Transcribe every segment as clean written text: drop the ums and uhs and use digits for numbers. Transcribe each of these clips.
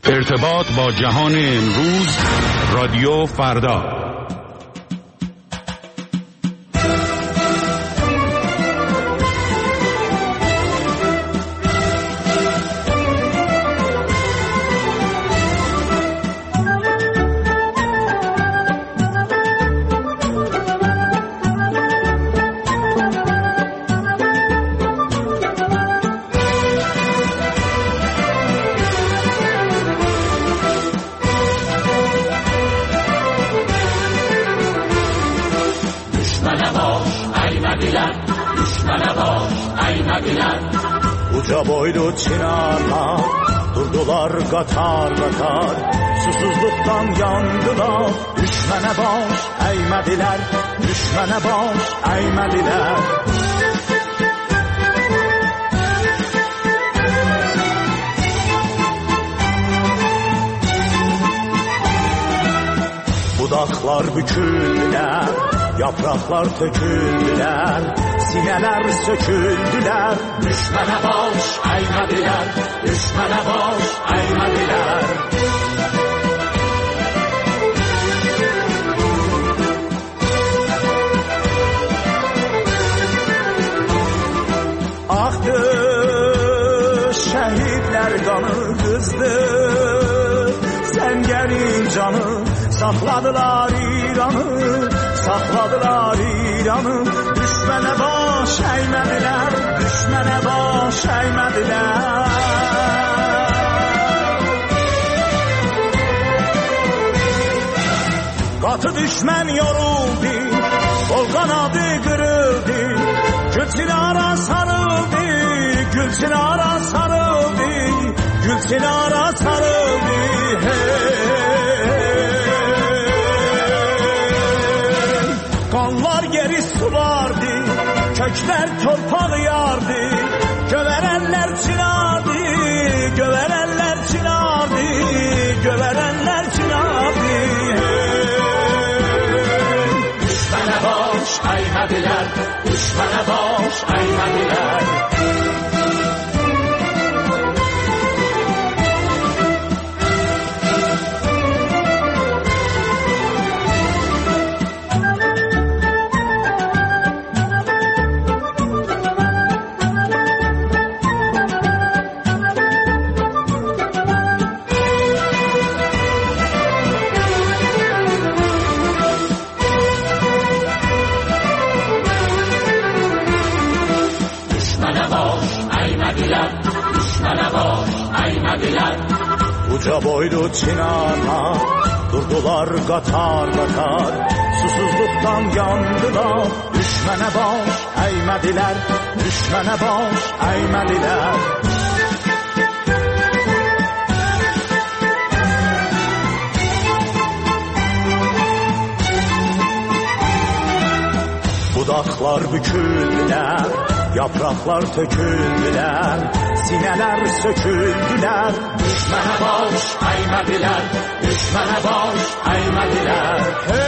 ارتباط با جهان امروز، رادیو فردا. Uca boylu çınarlar durdular qatar qatar, susuzluqdan yandılar. Düşmənə baş əymədilər, düşmənə baş əymədilər. Budaqlar büküldülər, yapraqlar töküldülər, sinələr söküldülər. Düşmənə baş əymədilər, düşmənə baş əymədilər. Axdı şəhidlər qanı, qızdı səngərin canı. Saxladılar İranı, saxladılar İranı. Düşmənə baş əymədilər, düşmənə baş əymədilər. Qatı düşmən yoruldu, qol qanadı qırıldı. Gülçinara sarıldı, gülçinara sarıldı, gülçinara sarıldı. Qanlar yeri sulardı, köklər torpaq yardı. Gövərənlər çınardı, gövərənlər çınardı, gövərənlər çınardı. Düşmənə baş əymədilər, düşmənə baş əymədilər. Uca boylu çınarlar durdular qatar qatar, susuzluqdan yandılar. Düşmənə baş əymədilər, düşmənə baş əymədilər. Budaqlar büküldülər, yapraqlar töküldülər, sinələr söküldülər. Düşmənə baş əymədilər, düşmənə baş əymədilər.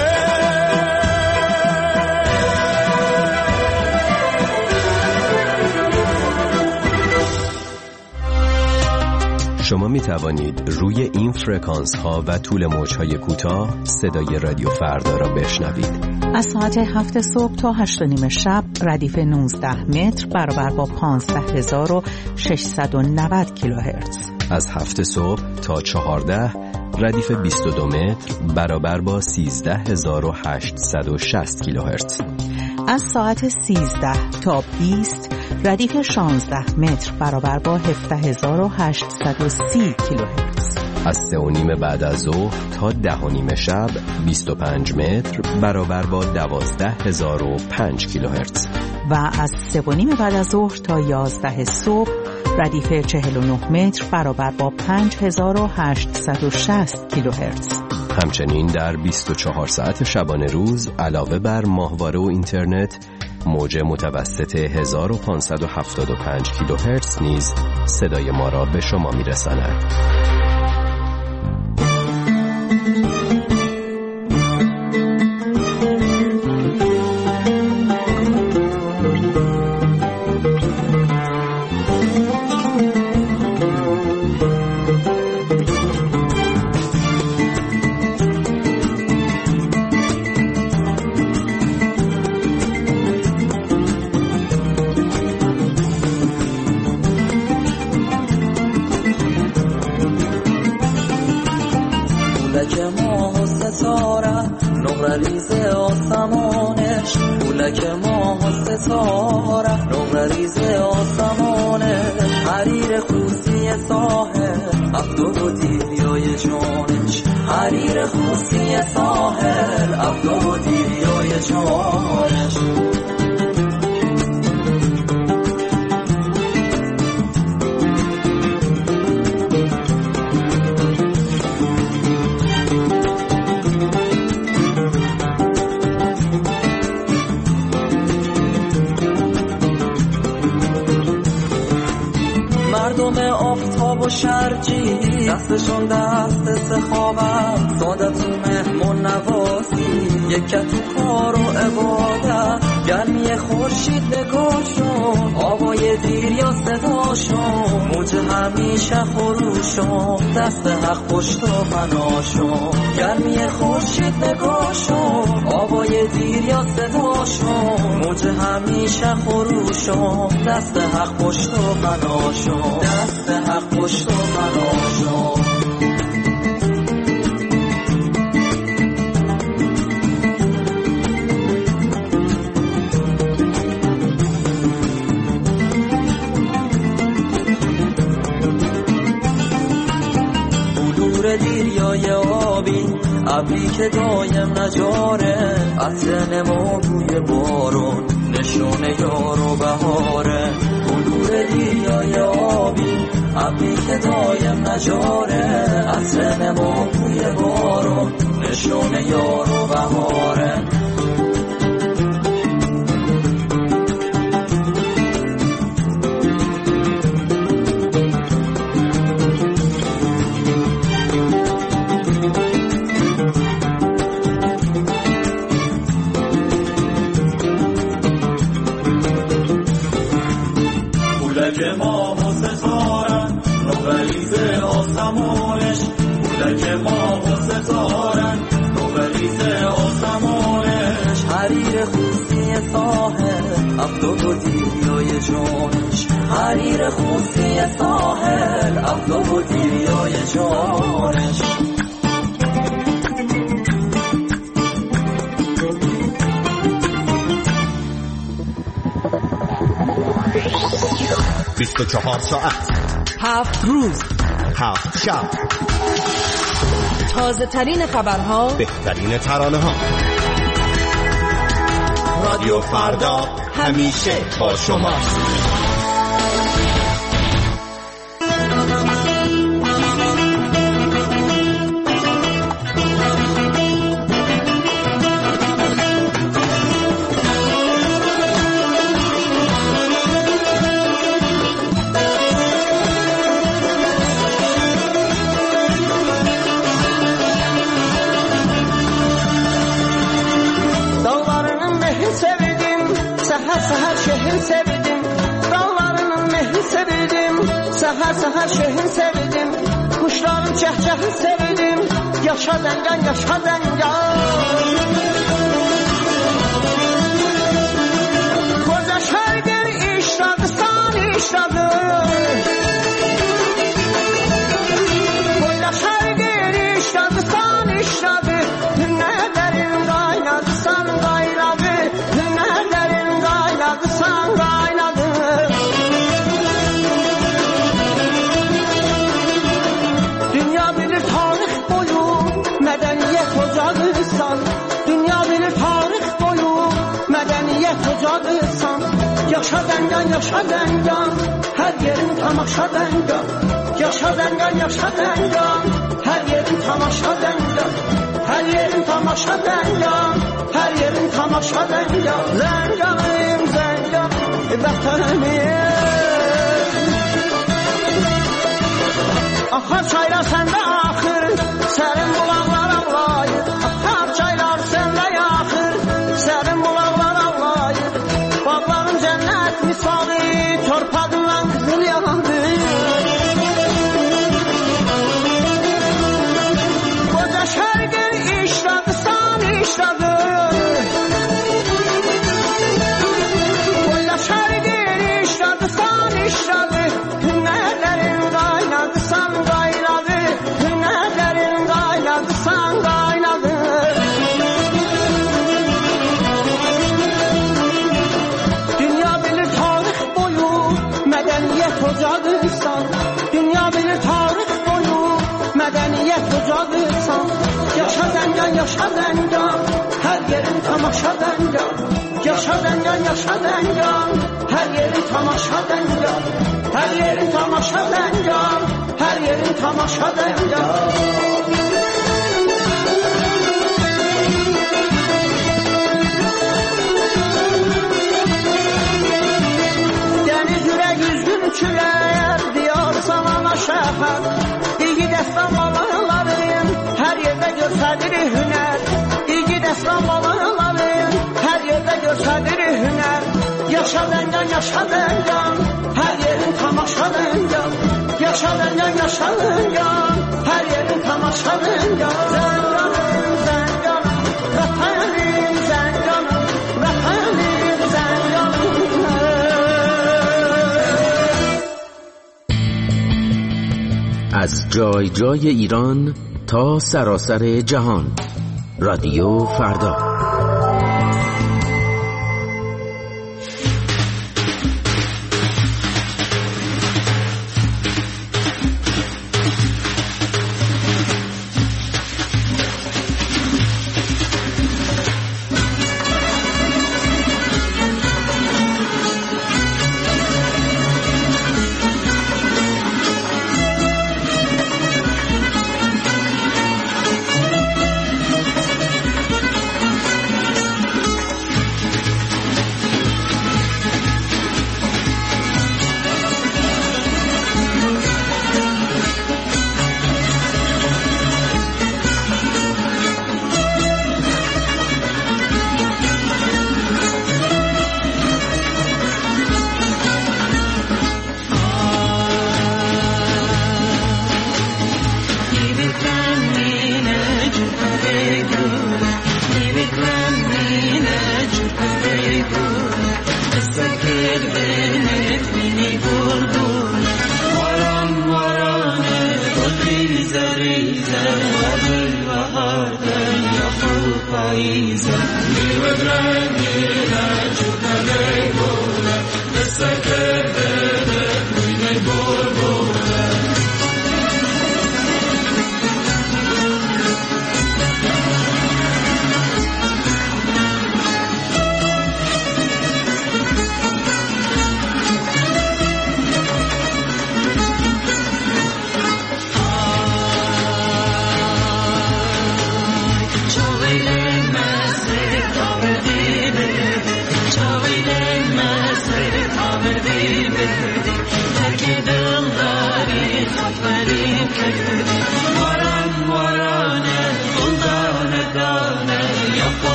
شما می توانید روی این فرکانس ها و طول موج‌های کوتاه صدای رادیو فردا را بشنوید. از ساعت 7 صبح تا 8:30 شب ردیف 19 متر برابر با 15690 کیلوهرتز. از 7 صبح تا 14 ردیف 22 متر برابر با 13860 کیلوهرتز. از ساعت 13 تا 20 ردیف 16 متر برابر با 17830 کیلوهرتز. از 3:30 بعد از ظهر تا 10:30 شب 25 متر برابر با 12005 کیلوهرتز. و از 3:30 بعد از ظهر تا 11 صبح ردیف 49 متر برابر با 5860 کیلوهرتز. همچنین در 24 ساعت شبانه روز علاوه بر ماهواره و اینترنت، موج متوسط 1575 کیلوهرتز نیز صدای ما را به شما میرساند. نوریز آسمانش پولک ماه و ستاره، نوریز آسمانش حریر خوسی ساحل، عبدو و دیریای جانش حریر خوسی ساحل، عبدو و دیریای جانش. مردم آفتاب و شرجی دستشون دست سخاوت، سعادت و مهمون نوازی یکت تو کار و عبادت، گرمی خورشید نگاهشون آوای دیر یا صداشون، موج همیشه خروشون دست حق پشت و پناشون، گرمی خورشید نگاهشون آوای دیر یا صداشون، موج همیشه خروشون دست حق پشت و پناشون، دست حق پشت و پناشون. دیریای آبی ابری که دایم نجاره، عطر نما بوی بارون نشونه یار و بهاره، بلور دیریای آبی ابری که دایم نجاره، عطر نما بوی بارون نشونه یار و بهاره. حریر خوسی ساحل عبدو و دیریای جانش، حریر خوسی ساحل عبدو و دیریای جانش. 24 ساعت 7 روز 7 شب، تازه ترین خبرها، بهترین ترانه ها. رادیو فردا همیشه با شماست. Səhər şehrin sevdim, kuşların cəhcəhini sevdim, yaşa zəngan, yaşa zəngan. Koca şərqin işladı, san işladı, koca şərqin işladı, san işladı, hünnərlərin qaynadı, san qaynadı, hünnərlərin qaynadı, san qaynadı. Dünya bilir tarix boyu mədəniyyət ocağısan. Yaşa zəngan, yaşa zəngan, hər yerin tamaşa zəngan. Yaşa zəngan, yaşa zəngan, hər yerin tamaşa zəngan. Hər yerin tamaşa zəngan, hər yerin tamaşa zəngan. Zənganım, zəngan, vətənim. Axar çaylar səndə axır, sərin bulaqlar ağlayır. Axar çaylar səndə yaxır, sərin bulaqlar ağlayır. Bağların cənnət misali, torpağından qızıl yağandır. Qoca şərqin işladı, san işladı. Qoca şərqin işladı, san işladı. Hünnərlərin qaynadı, san qaynadı. yaşadangan her yerin tamaşadangan yaşadangan yaşadangan her yerin tamaşadangan her yerin tamaşadangan her yerin tamaşadangan deniz yürek yüzün çüler diyor sana şefkat İyi destan babaların her yerde gösterir hüner İyi destan babaların her yerde gösterir hüner Yaşadangan yaşadangan her yerin tamaşadangan Yaşadangan yaşadangan her yerin tamaşadangan Zenganım zenganım vatanım zenganım vatanım zenganım از جای جای ایران تا سراسر جهان رادیو فردا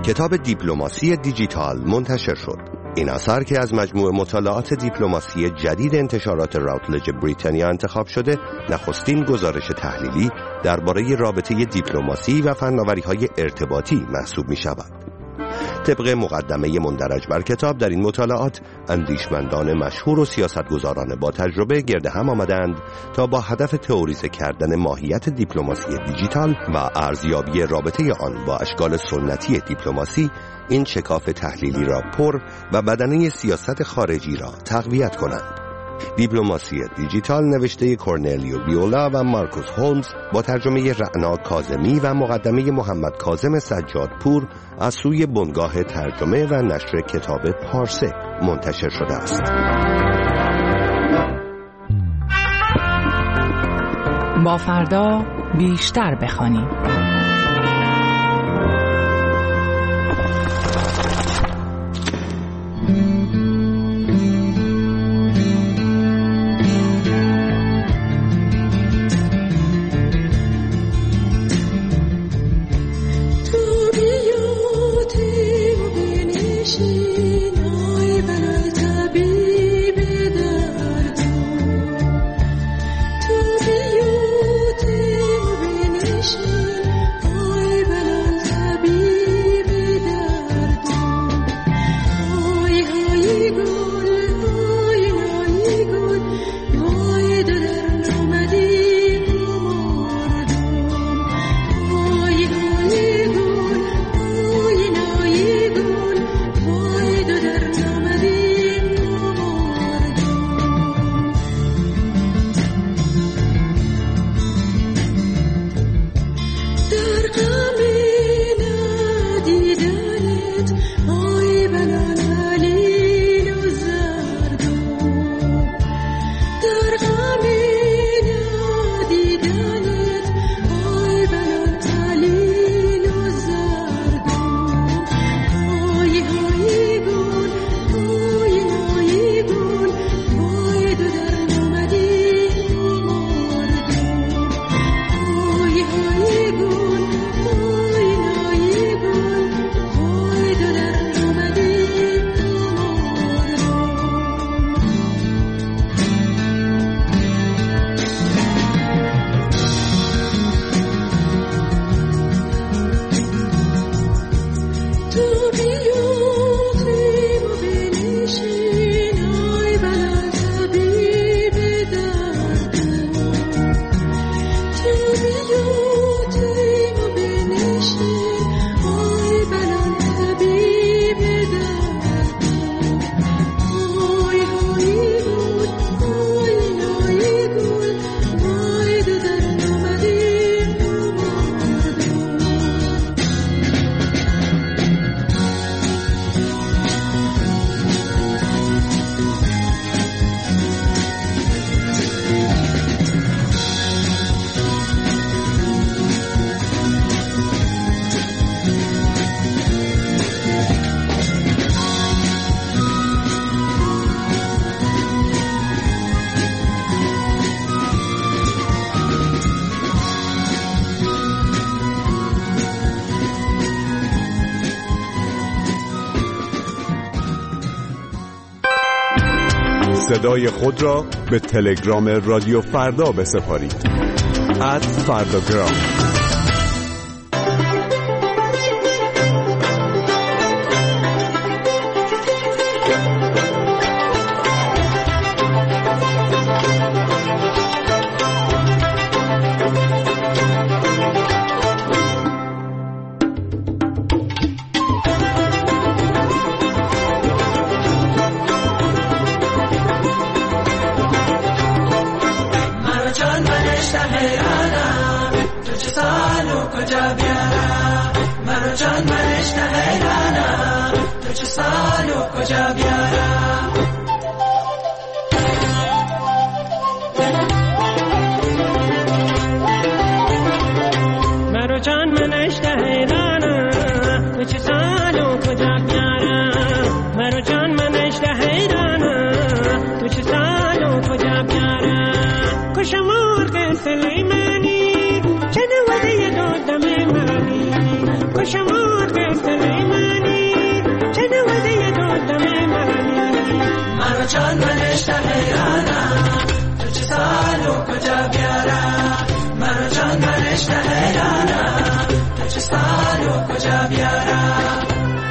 کتاب دیپلماسی دیجیتال منتشر شد. این اثر که از مجموع مطالعات دیپلماسی جدید انتشارات راوتلج بریتانیا انتخاب شده، نخستین گزارش تحلیلی درباره رابطه دیپلماسی و فناوری‌های ارتباطی محسوب می‌شود. طبق مقدمه مندرج بر کتاب، در این مطالعات اندیشمندان مشهور و سیاستگزاران با تجربه گرد هم آمدند تا با هدف تئوریزه کردن ماهیت دیپلماسی دیجیتال و ارزیابی رابطه آن با اشکال سنتی دیپلماسی، این شکاف تحلیلی را پر و بدنه سیاست خارجی را تقویت کنند. دیپلماسی دیجیتال نوشته کورنلیو ویولا و مارکوس هولمز با ترجمه رعنا کاظمی و مقدمه محمد کاظم سجادپور از سوی بنگاه ترجمه و نشر کتاب پارسه منتشر شده است. با فردا بیشتر بخوانیم. صدای خود را به تلگرام رادیو فردا بسپارید. @فرداگرام. شما حیرانم تو چه سالو کجا بیارم مرا جان من عشق حیرانم تو چه سالو کجا بیارم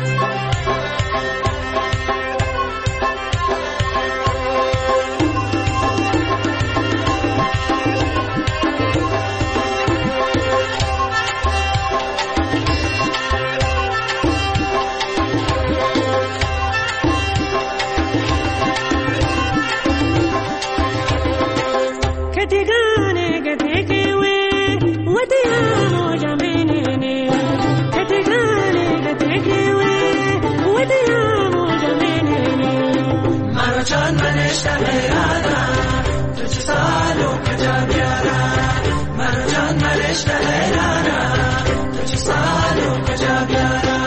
جان من عشق حیرانم تو چه سالو کجا بیارم مرا جان من عشق حیرانم تو چه سالو کجا بیارم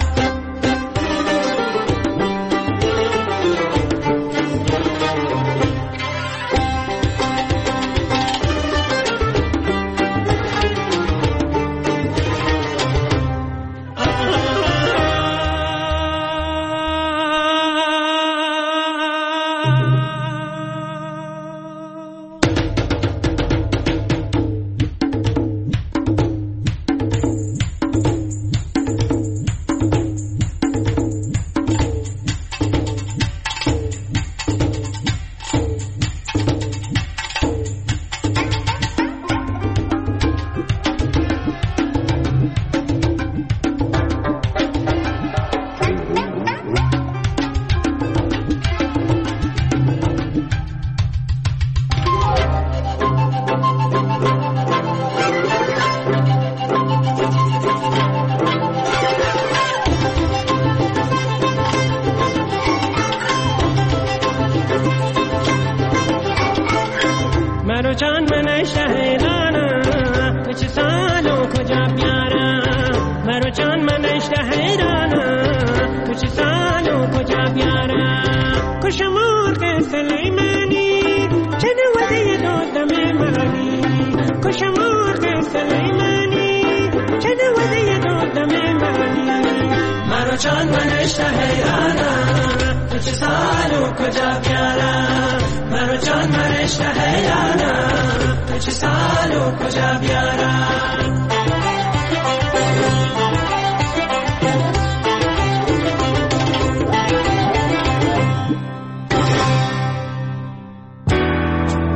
مرا جان من عشق حیرانم تو چه سالو کجا بیارم مرا جان من عشق حیرانم تو چه سالو کجا بیارم کشم مرغ سلیمانی چه نوازی دادم منی کشم مرغ سلیمانی چه نوازی دادم منی مرا جان من عشق حیرانم تو چه سالو کجا بیارم مرا جان من عشق حیرانم تو چه سالو کجا بیارم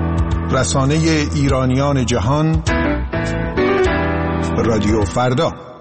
رسانه ایرانیان جهان رادیو فردا